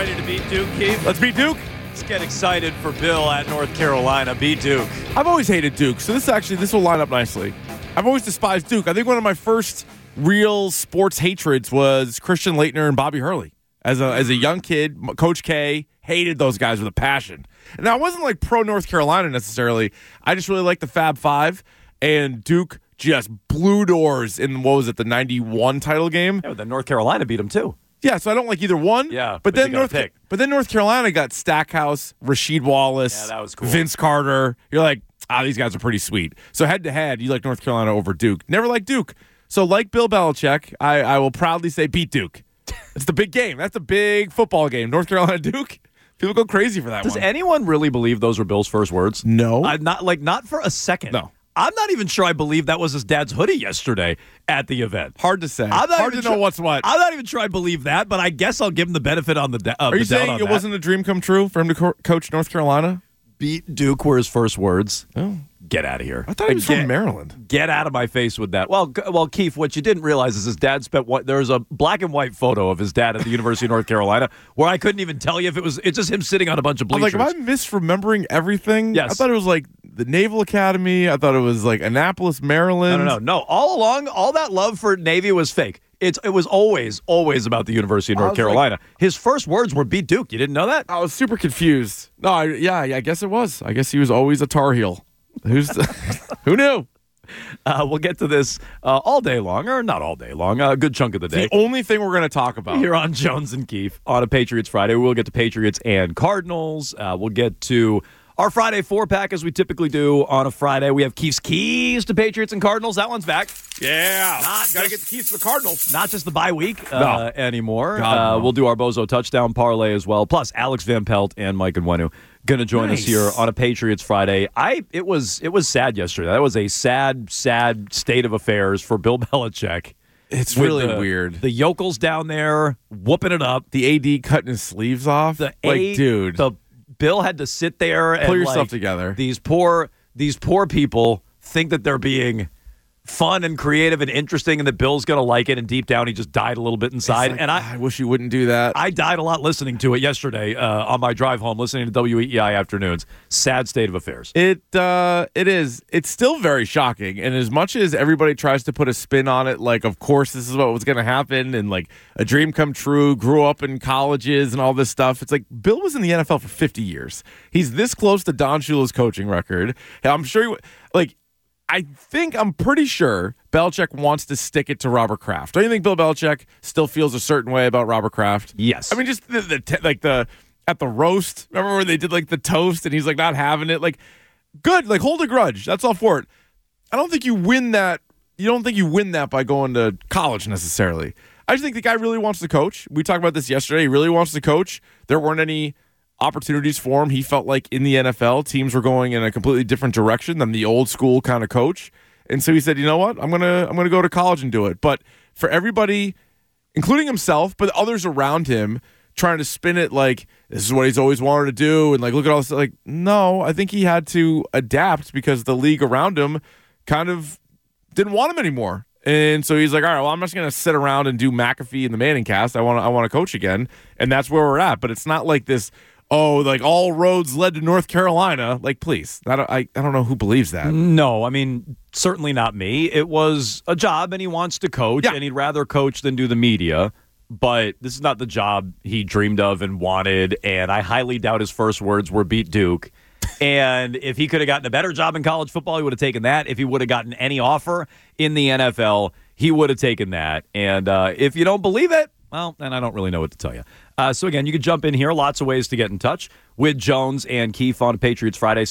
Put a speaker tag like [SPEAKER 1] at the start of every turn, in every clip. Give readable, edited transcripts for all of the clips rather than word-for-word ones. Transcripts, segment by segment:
[SPEAKER 1] ready to beat Duke, Keith?
[SPEAKER 2] Let's beat Duke.
[SPEAKER 1] Let's get excited for Bill at North Carolina. Beat Duke.
[SPEAKER 2] I've always hated Duke, so this will line up nicely. I've always despised Duke. I think one of my first real sports hatreds was Christian Laettner and Bobby Hurley. As a young kid, Coach K hated those guys with a passion. And I wasn't like pro North Carolina necessarily. I just really liked the Fab Five, and Duke just blew doors in, what was it, the 91 title game?
[SPEAKER 1] Yeah, but then North Carolina beat them too.
[SPEAKER 2] Yeah, so I don't like either one.
[SPEAKER 1] Yeah,
[SPEAKER 2] but then
[SPEAKER 1] North
[SPEAKER 2] Carolina got Stackhouse, Rasheed Wallace,
[SPEAKER 1] yeah, that was cool.
[SPEAKER 2] Vince Carter. You're like, these guys are pretty sweet. So head to head, you like North Carolina over Duke. Never liked Duke. So like Bill Belichick, I will proudly say beat Duke. It's the big game. That's a big football game. North Carolina Duke. People go crazy for that
[SPEAKER 1] Does
[SPEAKER 2] one.
[SPEAKER 1] anyone really believe those were Bill's first words?
[SPEAKER 2] No.
[SPEAKER 1] Not for a second.
[SPEAKER 2] No.
[SPEAKER 1] I'm not even sure I believe that was his dad's hoodie yesterday at the event.
[SPEAKER 2] Hard to say. Hard to know what's what.
[SPEAKER 1] I'm not even sure I believe that, but I guess I'll give him the benefit on the
[SPEAKER 2] Are you saying it wasn't a dream come true for him to coach North Carolina?
[SPEAKER 1] Beat Duke were his first words.
[SPEAKER 2] Oh.
[SPEAKER 1] Get out of here.
[SPEAKER 2] I thought he was from Maryland.
[SPEAKER 1] Get out of my face with that. Well, Keith, what you didn't realize is his dad there was a black and white photo of his dad at the University of North Carolina where I couldn't even tell you if it's just him sitting on a bunch of bleachers.
[SPEAKER 2] I'm like, am I misremembering everything?
[SPEAKER 1] Yes.
[SPEAKER 2] I thought it was like the Naval Academy. I thought it was like Annapolis, Maryland.
[SPEAKER 1] No. All along, all that love for Navy was fake. It was always about the University of North Carolina. His first words were beat Duke. You didn't know that?
[SPEAKER 2] I was super confused. No, I guess it was. I guess he was always a Tar Heel. Who knew?
[SPEAKER 1] We'll get to this all day long, or not all day long, a good chunk of the day.
[SPEAKER 2] The only thing we're going to talk about
[SPEAKER 1] here on Jones and Keefe on a Patriots Friday. We'll get to Patriots and Cardinals. We'll get to our Friday 4-pack as we typically do on a Friday. We have Keefe's keys to Patriots and Cardinals. That one's back.
[SPEAKER 2] Yeah. Got to get the keys to the Cardinals.
[SPEAKER 1] Not just the bye week anymore.
[SPEAKER 2] No.
[SPEAKER 1] We'll do our Bozo touchdown parlay as well. Plus, Alex Van Pelt and Mike Nwenu going to join us here on a Patriots Friday. It was sad yesterday. That was a sad state of affairs for Bill Belichick.
[SPEAKER 2] It's really weird.
[SPEAKER 1] The yokels down there whooping it up.
[SPEAKER 2] The AD cutting his sleeves off. Dude.
[SPEAKER 1] Bill had to sit there and
[SPEAKER 2] pull yourself together.
[SPEAKER 1] These poor people think that they're being fun and creative and interesting and that Bill's going to like it, and deep down he just died a little bit inside.
[SPEAKER 2] Like,
[SPEAKER 1] and
[SPEAKER 2] I wish you wouldn't do that.
[SPEAKER 1] I died a lot listening to it yesterday on my drive home, listening to WEEI afternoons. Sad state of affairs.
[SPEAKER 2] It is. It's still very shocking, and as much as everybody tries to put a spin on it, like, of course this is what was going to happen, and like a dream come true, grew up in colleges and all this stuff, it's like Bill was in the NFL for 50 years. He's this close to Don Shula's coaching record. I'm sure I'm pretty sure Belichick wants to stick it to Robert Kraft. Don't you think Bill Belichick still feels a certain way about Robert Kraft?
[SPEAKER 1] Yes.
[SPEAKER 2] I mean, just at the roast, remember when they did like the toast and he's like not having it? Like, good, like hold a grudge. That's all for it. I don't think you win that. You don't think you win that by going to college necessarily. I just think the guy really wants to coach. We talked about this yesterday. He really wants to coach. There weren't any opportunities for him. He felt like in the NFL, teams were going in a completely different direction than the old school kind of coach. And so he said, you know what? I'm gonna go to college and do it. But for everybody, including himself, but others around him, trying to spin it like this is what he's always wanted to do, and like look at all this. Like, no, I think he had to adapt because the league around him kind of didn't want him anymore. And so he's like, all right, well, I'm just going to sit around and do McAfee and the Manning cast. I want to coach again. And that's where we're at. But it's not like this, like all roads led to North Carolina. Like, please. I don't know who believes that.
[SPEAKER 1] No, I mean, certainly not me. It was a job, and he wants to coach, and he'd rather coach than do the media. But this is not the job he dreamed of and wanted, and I highly doubt his first words were beat Duke. And if he could have gotten a better job in college football, he would have taken that. If he would have gotten any offer in the NFL, he would have taken that. And if you don't believe it, well, then I don't really know what to tell you. So, again, you can jump in here. Lots of ways to get in touch with Jones and Keefe on Patriots Friday,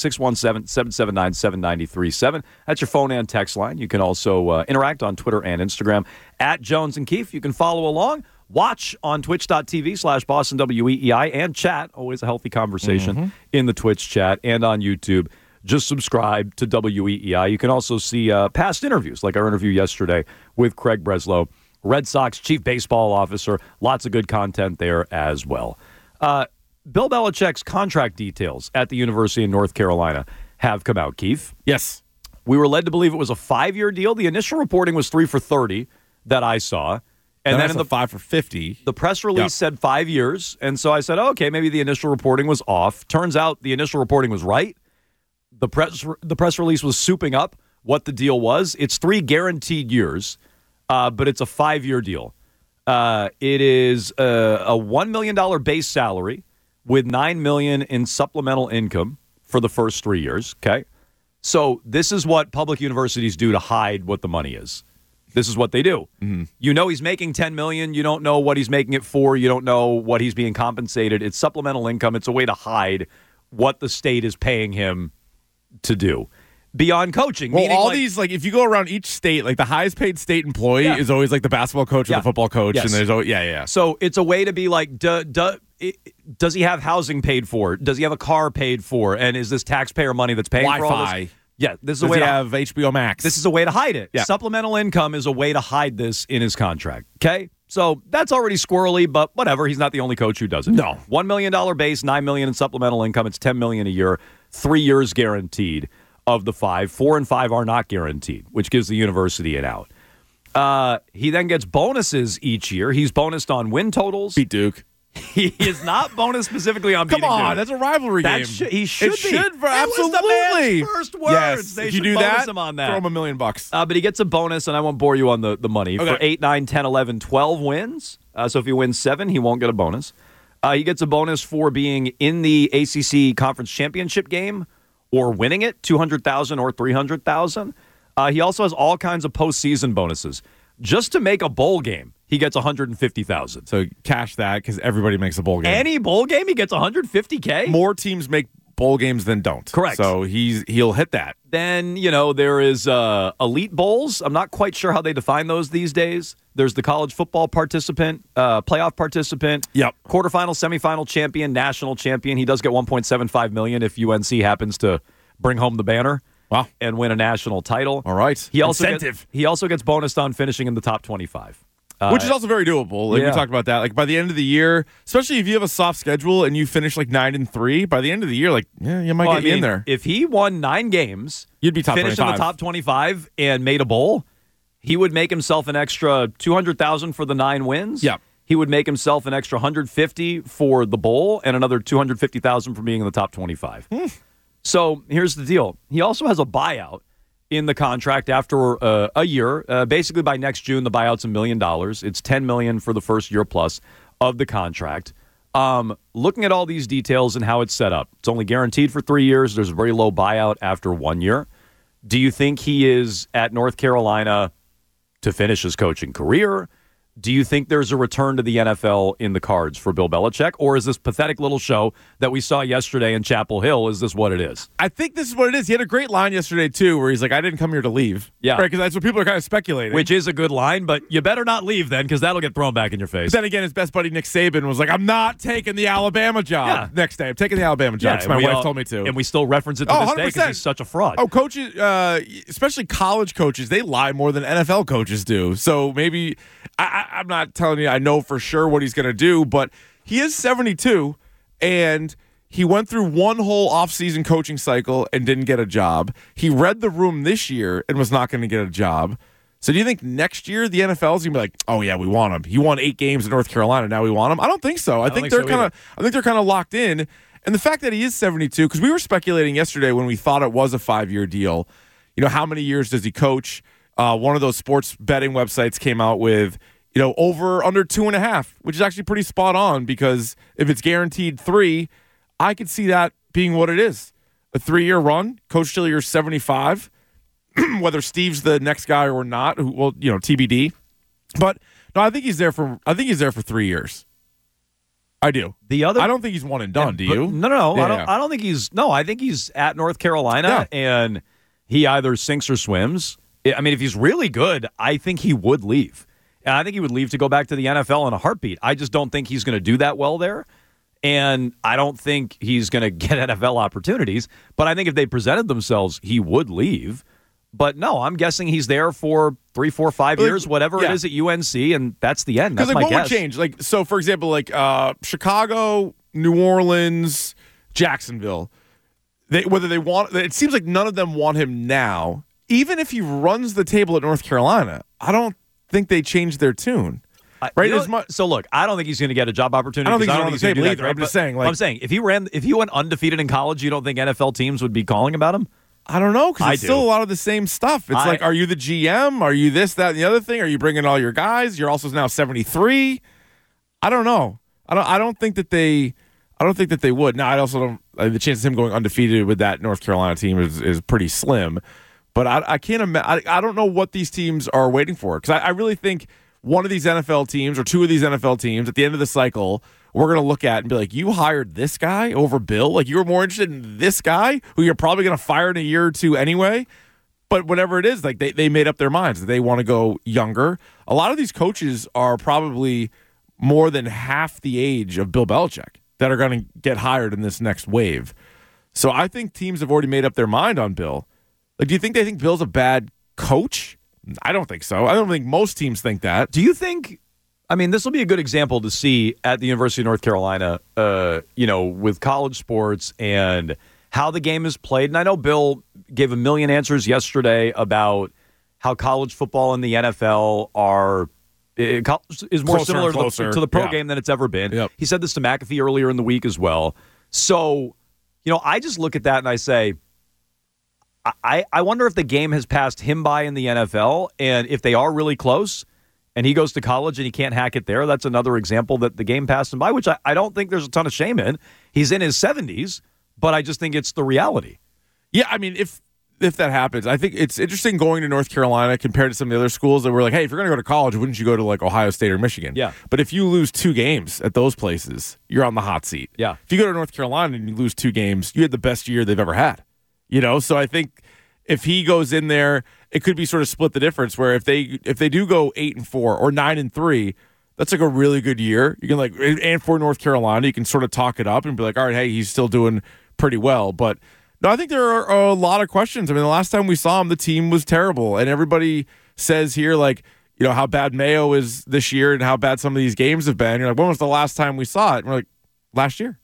[SPEAKER 1] 617-779-7937. That's your phone and text line. You can also interact on Twitter and Instagram at Jones and Keefe. You can follow along. Watch on twitch.tv/Boston WEEI and chat. Always a healthy conversation in the Twitch chat and on YouTube. Just subscribe to WEEI. You can also see past interviews, like our interview yesterday with Craig Breslow, Red Sox Chief Baseball Officer. Lots of good content there as well. Bill Belichick's contract details at the University of North Carolina have come out, Keith.
[SPEAKER 2] Yes.
[SPEAKER 1] We were led to believe it was a 5-year deal. The initial reporting was 3 for $30 that I saw. And then
[SPEAKER 2] in the 5 for 50.
[SPEAKER 1] The press release said 5 years, and so I said, okay, maybe the initial reporting was off. Turns out the initial reporting was right. The press release was souping up what the deal was. It's 3 guaranteed years, but it's a 5-year deal. It is a $1 million base salary with $9 million in supplemental income for the first 3 years. Okay, so this is what public universities do to hide what the money is. This is what they do. Mm-hmm. You know he's making $10 million. You don't know what he's making it for. You don't know what he's being compensated. It's supplemental income. It's a way to hide what the state is paying him to do beyond coaching.
[SPEAKER 2] Well, all these, like, if you go around each state, like the highest paid state employee is always like the basketball coach or the football coach. Yes. And there's always, So it's a way to be like, does he have housing paid for? Does he have a car paid for? And is this taxpayer money that's paying for all this? Yeah, this is a way to have HBO Max.
[SPEAKER 1] This is a way to hide it.
[SPEAKER 2] Yeah.
[SPEAKER 1] Supplemental income is a way to hide this in his contract. Okay? So that's already squirrely, but whatever. He's not the only coach who does it.
[SPEAKER 2] No.
[SPEAKER 1] $1 million base, $9 million in supplemental income. It's $10 million a year, 3 years guaranteed of the 5. 4 and 5 are not guaranteed, which gives the university an out. He then gets bonuses each year. He's bonused on win totals.
[SPEAKER 2] Beat Duke.
[SPEAKER 1] He is not bonus specifically on beating Duke.
[SPEAKER 2] Come on, that's a rivalry game.
[SPEAKER 1] He should be.
[SPEAKER 2] Absolutely.
[SPEAKER 1] It was the man's first words.
[SPEAKER 2] Yes.
[SPEAKER 1] They
[SPEAKER 2] if you
[SPEAKER 1] should
[SPEAKER 2] do
[SPEAKER 1] bonus
[SPEAKER 2] that,
[SPEAKER 1] him on that.
[SPEAKER 2] throw him $1 million.
[SPEAKER 1] But he gets a bonus, and I won't bore you on the money.
[SPEAKER 2] Okay.
[SPEAKER 1] For 8, 9, 10, 11, 12 wins. So if he wins 7, he won't get a bonus. He gets a bonus for being in the ACC Conference Championship game or winning it, $200,000 or $300,000. He also has all kinds of postseason bonuses. Just to make a bowl game, he gets $150,000.
[SPEAKER 2] So cash that because everybody makes a bowl game.
[SPEAKER 1] Any bowl game, he gets $150K.
[SPEAKER 2] More teams make bowl games than don't.
[SPEAKER 1] Correct.
[SPEAKER 2] So he'll hit that.
[SPEAKER 1] Then there is elite bowls. I'm not quite sure how they define those these days. There's the college football participant, playoff participant, quarterfinal, semifinal champion, national champion. He does get $1.75 million if UNC happens to bring home the banner.
[SPEAKER 2] Wow.
[SPEAKER 1] And win a national title.
[SPEAKER 2] All right.
[SPEAKER 1] He also gets bonused on finishing in the top 25.
[SPEAKER 2] Which is also very doable. Like we talked about that. Like by the end of the year, especially if you have a soft schedule and you finish like 9-3, by the end of the year, like you might get in there.
[SPEAKER 1] If he won 9 games,
[SPEAKER 2] you'd be top
[SPEAKER 1] finished
[SPEAKER 2] 25.
[SPEAKER 1] in the top 25 and made a bowl, he would make himself an extra $200,000 for the 9 wins.
[SPEAKER 2] Yeah.
[SPEAKER 1] He would make himself an extra $150,000 for the bowl and another $250,000 for being in the top 25. So here's the deal. He also has a buyout in the contract after a year. Basically, by next June, the buyout's $1 million. It's $10 million for the first year plus of the contract. Looking at all these details and how it's set up, it's only guaranteed for 3 years. There's a very low buyout after 1 year. Do you think he is at North Carolina to finish his coaching career? Do you think there's a return to the NFL in the cards for Bill Belichick? Or is this pathetic little show that we saw yesterday in Chapel Hill, is this what it is?
[SPEAKER 2] I think this is what it is. He had a great line yesterday, too, where he's like, I didn't come here to leave.
[SPEAKER 1] Yeah.
[SPEAKER 2] Right, because that's what people are kind of speculating.
[SPEAKER 1] Which is a good line, but you better not leave then, because that'll get thrown back in your face.
[SPEAKER 2] But then again, his best buddy Nick Saban was like, I'm not taking the Alabama job next day. I'm taking the Alabama job because my wife told me to.
[SPEAKER 1] And we still reference it to this day because he's such a fraud.
[SPEAKER 2] Oh, coaches, especially college coaches, they lie more than NFL coaches do. So maybe, I'm not telling you I know for sure what he's going to do, but he is 72, and he went through one whole offseason coaching cycle and didn't get a job. He read the room this year and was not going to get a job. So do you think next year the NFL is going to be like, oh yeah, we want him. He won 8 games in North Carolina. Now we want him. I don't think so. I think they're kind of locked in. And the fact that he is 72, because we were speculating yesterday when we thought it was a 5-year deal. How many years does he coach? One of those sports betting websites came out with, over under 2.5, which is actually pretty spot on because if it's guaranteed 3, I could see that being what it is. A 3-year run, coach till you're 75, whether Steve's the next guy or not, TBD. But no, I think he's there for 3 years. I do. I don't think he's one and done, do you?
[SPEAKER 1] No. I don't think he's I think he's at North Carolina and he either sinks or swims. I mean, if he's really good, I think he would leave. And I think he would leave to go back to the NFL in a heartbeat. I just don't think he's going to do that well there. And I don't think he's going to get NFL opportunities. But I think if they presented themselves, he would leave. But no, I'm guessing he's there for 3, 4, 5 years, whatever it is at UNC, and that's the end. That's my guess.
[SPEAKER 2] What would change? So, for example, Chicago, New Orleans, Jacksonville, it seems like none of them want him now. Even if he runs the table at North Carolina, I don't think they change their tune. right?
[SPEAKER 1] You know, so look, I don't think he's going to get a job opportunity.
[SPEAKER 2] I don't think he's
[SPEAKER 1] I
[SPEAKER 2] on
[SPEAKER 1] don't
[SPEAKER 2] the
[SPEAKER 1] think he's
[SPEAKER 2] table
[SPEAKER 1] going to do
[SPEAKER 2] either.
[SPEAKER 1] that.
[SPEAKER 2] I'm just saying, like,
[SPEAKER 1] I'm saying if he went undefeated in college, you don't think NFL teams would be calling about him?
[SPEAKER 2] I don't know, because it's
[SPEAKER 1] do.
[SPEAKER 2] still a lot of the same stuff. It's like, are you the GM? Are you this, that, and the other thing? Are you bringing all your guys? You're also now 73. I don't know. I don't think that they would. Now, I also don't. The chance of him going undefeated with that North Carolina team is pretty slim. But I can't imagine. I don't know what these teams are waiting for, because I really think one of these NFL teams or two of these NFL teams at the end of the cycle, we're going to look at and be like, you hired this guy over Bill? Like, you were more interested in this guy who you're probably going to fire in a year or two anyway? But whatever it is, like, they made up their minds that they want to go younger. A lot of these coaches are probably more than half the age of Bill Belichick that are going to get hired in this next wave. So I think teams have already made up their mind on Bill. Like, do you think they think Bill's a bad coach? I don't think so. I don't think most teams think that.
[SPEAKER 1] Do you think, I mean, this will be a good example to see at the University of North Carolina, with college sports and how the game is played. And I know Bill gave a million answers yesterday about how college football and the NFL is more similar to the pro game than it's ever been.
[SPEAKER 2] Yep.
[SPEAKER 1] He said this to McAfee earlier in the week as well. So, I just look at that and I say, I wonder if the game has passed him by in the NFL, and if they are really close and he goes to college and he can't hack it there, that's another example that the game passed him by, which I don't think there's a ton of shame in. He's in his 70s, but I just think it's the reality.
[SPEAKER 2] Yeah, I mean, if that happens, I think it's interesting going to North Carolina compared to some of the other schools that were like, hey, if you're going to go to college, wouldn't you go to like Ohio State or Michigan?
[SPEAKER 1] Yeah.
[SPEAKER 2] But if you lose 2 games at those places, you're on the hot seat.
[SPEAKER 1] Yeah.
[SPEAKER 2] If you go to North Carolina and you lose 2 games, you had the best year they've ever had. So I think if he goes in there, it could be sort of split the difference, where if they do go 8-4 or 9-3, that's like a really good year. You can and for North Carolina, you can sort of talk it up and be like, all right, hey, he's still doing pretty well. But no, I think there are a lot of questions. I mean, the last time we saw him, the team was terrible, and everybody says here how bad Mayo is this year and how bad some of these games have been. You're like, when was the last time we saw it? And we're like, last year.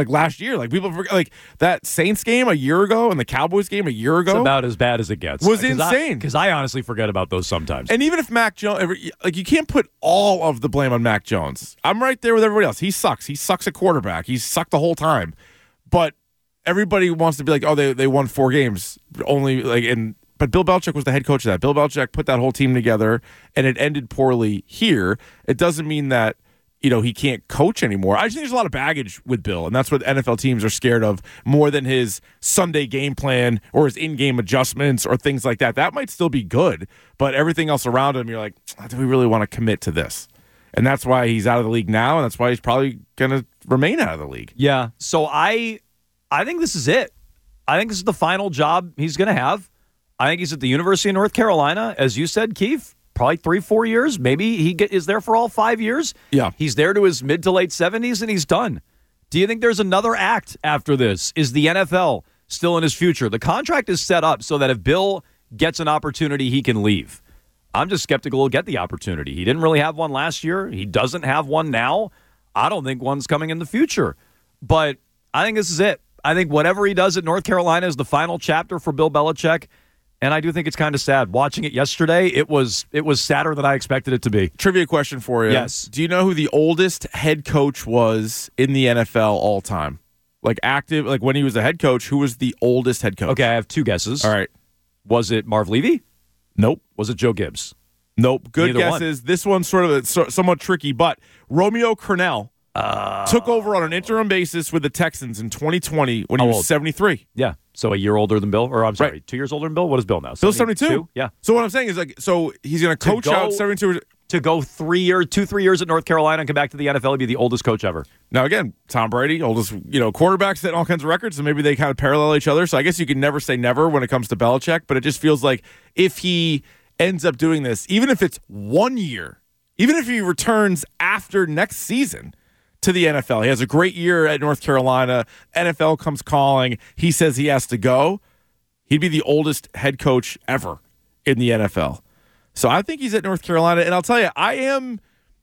[SPEAKER 2] People forget, that Saints game a year ago and the Cowboys game a year ago.
[SPEAKER 1] It's about as bad as it gets.
[SPEAKER 2] Was insane.
[SPEAKER 1] Because I honestly forget about those sometimes.
[SPEAKER 2] And even if Mac Jones, you can't put all of the blame on Mac Jones. I'm right there with everybody else. He sucks. He sucks at quarterback. He's sucked the whole time. But everybody wants to be like, oh, they won 4 games only. But Bill Belichick was the head coach of that. Bill Belichick put that whole team together, and it ended poorly here. It doesn't mean that he can't coach anymore. I just think there's a lot of baggage with Bill, and that's what NFL teams are scared of more than his Sunday game plan or his in-game adjustments or things like that. That might still be good, but everything else around him, you're like, do we really want to commit to this? And that's why he's out of the league now, and that's why he's probably going to remain out of the league.
[SPEAKER 1] Yeah, so I think this is it. I think this is the final job he's going to have. I think he's at the University of North Carolina, as you said, Keith. Probably 3-4 years. Maybe he is there for all 5 years.
[SPEAKER 2] Yeah.
[SPEAKER 1] He's there to his mid to late 70s, and he's done. Do you think there's another act after this? Is the NFL still in his future? The contract is set up so that if Bill gets an opportunity, he can leave. I'm just skeptical he'll get the opportunity. He didn't really have one last year. He doesn't have one now. I don't think one's coming in the future. But I think this is it. I think whatever he does at North Carolina is the final chapter for Bill Belichick. And I do think it's kind of sad. Watching it yesterday, it was sadder than I expected it to be.
[SPEAKER 2] Trivia question for you.
[SPEAKER 1] Yes.
[SPEAKER 2] Do you know who the oldest head coach was in the NFL all time? Active, when he was a head coach, who was the oldest head coach?
[SPEAKER 1] Okay, I have 2 guesses.
[SPEAKER 2] All right.
[SPEAKER 1] Was it Marv Levy?
[SPEAKER 2] Nope.
[SPEAKER 1] Was it Joe Gibbs?
[SPEAKER 2] Nope. Good
[SPEAKER 1] Neither
[SPEAKER 2] guesses. This one's sort of somewhat tricky, but Romeo Crennel took over on an interim basis with the Texans in 2020 when he was 73.
[SPEAKER 1] Yeah. So a year older than Bill, or I'm sorry,
[SPEAKER 2] Right.
[SPEAKER 1] 2 years older than Bill. What is Bill now?
[SPEAKER 2] Bill's 72.
[SPEAKER 1] Yeah.
[SPEAKER 2] So what I'm saying is so he's going to coach out 72.
[SPEAKER 1] To go 3 years at North Carolina and come back to the NFL and be the oldest coach ever.
[SPEAKER 2] Now again, Tom Brady, oldest quarterbacks setting all kinds of records, so maybe they kind of parallel each other. So I guess you can never say never when it comes to Belichick, but it just feels like if he ends up doing this, even if it's 1 year, even if he returns after next season to the NFL. He has a great year at North Carolina. NFL comes calling. He says he has to go. He'd be the oldest head coach ever in the NFL. So I think he's at North Carolina. And I'll tell you, I am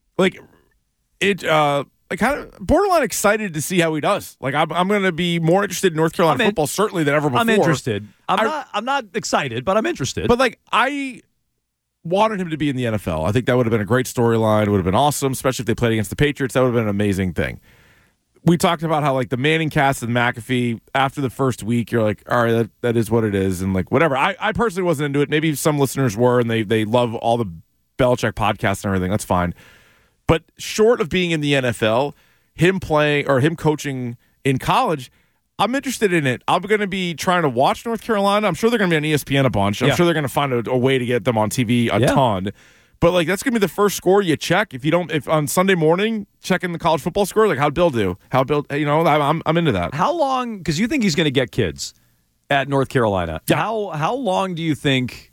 [SPEAKER 2] kind of borderline excited to see how he does. I'm going to be more interested in North Carolina football certainly than ever before.
[SPEAKER 1] I'm interested. I'm not excited, but I'm interested.
[SPEAKER 2] But I wanted him to be in the NFL. I think that would have been a great storyline. It would have been awesome, especially if they played against the Patriots. That would have been an amazing thing. We talked about how like the Manning cast and McAfee, after the first week, you're like, all right, that is what it is, and like whatever. I personally wasn't into it. Maybe some listeners were, and they love all the Belichick podcasts and everything. That's fine. But short of being in the NFL, him playing or him coaching in college, I'm interested in it. I'm going to be trying to watch North Carolina. I'm sure they're going to be on ESPN a bunch. I'm sure they're going to find a way to get them on TV a ton. But like that's going to be the first score you check. If on Sunday morning checking the college football score, like how'd Bill do? I'm into that.
[SPEAKER 1] How long? Because you think he's going to get kids at North Carolina.
[SPEAKER 2] Yeah.
[SPEAKER 1] How long do you think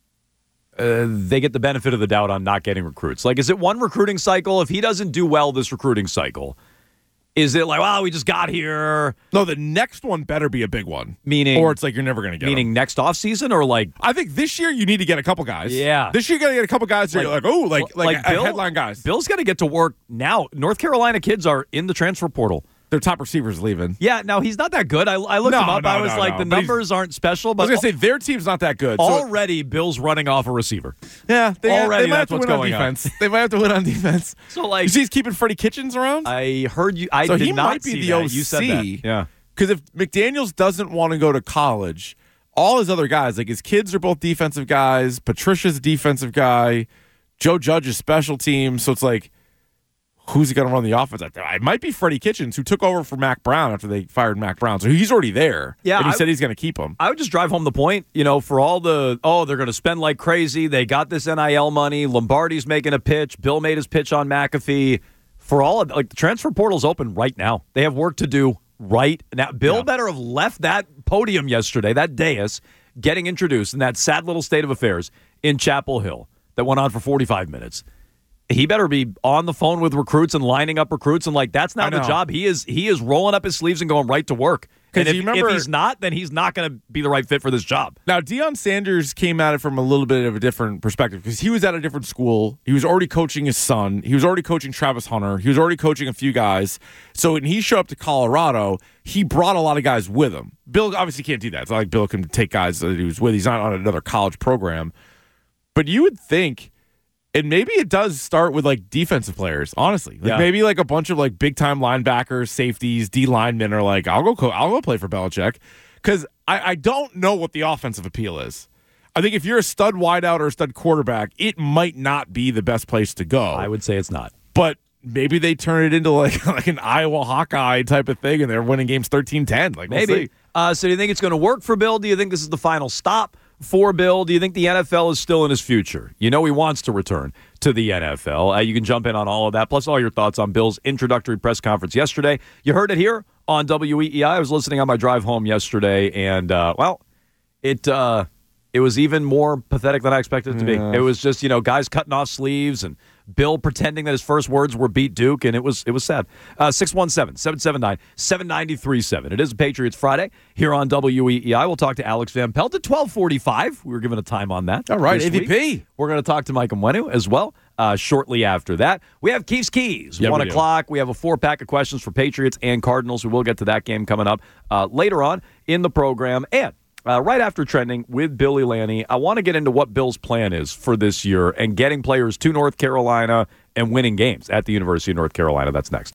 [SPEAKER 1] they get the benefit of the doubt on not getting recruits? Like, is it one recruiting cycle? If he doesn't do well this recruiting cycle, is it like, well, we just got here?
[SPEAKER 2] No, the next one better be a big one.
[SPEAKER 1] Meaning,
[SPEAKER 2] or it's like you're never going to get them.
[SPEAKER 1] Next offseason, or like?
[SPEAKER 2] I think this year you need to get a couple guys.
[SPEAKER 1] Yeah.
[SPEAKER 2] This year you got to get a couple guys that are like
[SPEAKER 1] Bill,
[SPEAKER 2] headline guys.
[SPEAKER 1] Bill's got to get to work now. North Carolina kids are in the transfer portal.
[SPEAKER 2] Their top receivers leaving.
[SPEAKER 1] Yeah, now he's not that good. I looked him up. I was like, the numbers aren't special. But
[SPEAKER 2] I was going to say, their team's not that good.
[SPEAKER 1] Already, Bill's running off a receiver.
[SPEAKER 2] Yeah, they might
[SPEAKER 1] that's
[SPEAKER 2] have to
[SPEAKER 1] what's
[SPEAKER 2] win
[SPEAKER 1] going
[SPEAKER 2] on defense. They might have to win on defense.
[SPEAKER 1] So, like,
[SPEAKER 2] you see he's keeping Freddie Kitchens around?
[SPEAKER 1] I heard you. I
[SPEAKER 2] so
[SPEAKER 1] did
[SPEAKER 2] he
[SPEAKER 1] not
[SPEAKER 2] might be
[SPEAKER 1] see
[SPEAKER 2] the
[SPEAKER 1] that.
[SPEAKER 2] OC.
[SPEAKER 1] You said that. Yeah.
[SPEAKER 2] Because if McDaniels doesn't want to go to college, all his other guys, like his kids are both defensive guys. Patricia's a defensive guy. Joe Judge is special teams. So it's like, who's going to run the offense? It might be Freddie Kitchens, who took over for Mac Brown after they fired Mac Brown. So he's already there.
[SPEAKER 1] Yeah,
[SPEAKER 2] and he said he's going to keep him.
[SPEAKER 1] I would just drive home the point, for all the, they're going to spend like crazy. They got this NIL money. Lombardi's making a pitch. Bill made his pitch on McAfee. For all of, like, the transfer portal's open right now. They have work to do right now. Bill better have left that podium yesterday, that dais, getting introduced in that sad little state of affairs in Chapel Hill that went on for 45 minutes. He better be on the phone with recruits and lining up recruits, and like that's not the job. He is rolling up his sleeves and going right to work. And if he's not, then he's not going to be the right fit for this job.
[SPEAKER 2] Now, Deion Sanders came at it from a little bit of a different perspective because he was at a different school. He was already coaching his son. He was already coaching Travis Hunter. He was already coaching a few guys. So when he showed up to Colorado, he brought a lot of guys with him. Bill obviously can't do that. It's not like Bill can take guys that he was with. He's not on another college program. But you would think, and maybe it does start with like defensive players, honestly. Maybe like a bunch of like big time linebackers, safeties, D linemen are like, I'll go play for Belichick. Because I don't know what the offensive appeal is. I think if you're a stud wideout or a stud quarterback, it might not be the best place to go.
[SPEAKER 1] I would say it's not.
[SPEAKER 2] But maybe they turn it into like an Iowa Hawkeye type of thing and they're winning games 13-10. Like
[SPEAKER 1] maybe. So do you think it's going to work for Bill? Do you think this is the final stop for Bill? Do you think the NFL is still in his future? He wants to return to the NFL. You can jump in on all of that, plus all your thoughts on Bill's introductory press conference yesterday. You heard it here on WEEI. I was listening on my drive home yesterday, and, it was even more pathetic than I expected it to be. It was just, guys cutting off sleeves and Bill pretending that his first words were beat Duke, and it was sad. 617-779-7937. It is a Patriots Friday here on WEEI. We'll talk to Alex Van Pelt at 12:45. We were given a time on that.
[SPEAKER 2] All right,
[SPEAKER 1] AVP.
[SPEAKER 2] week.
[SPEAKER 1] We're going to talk to Mike Mwenu as well shortly after that. We have Keith's Keys, 1 o'clock. We have a 4-pack of questions for Patriots and Cardinals. We will get to that game coming up later on in the program. And right after Trending with Billy Lanny, I want to get into what Bill's plan is for this year and getting players to North Carolina and winning games at the University of North Carolina. That's next.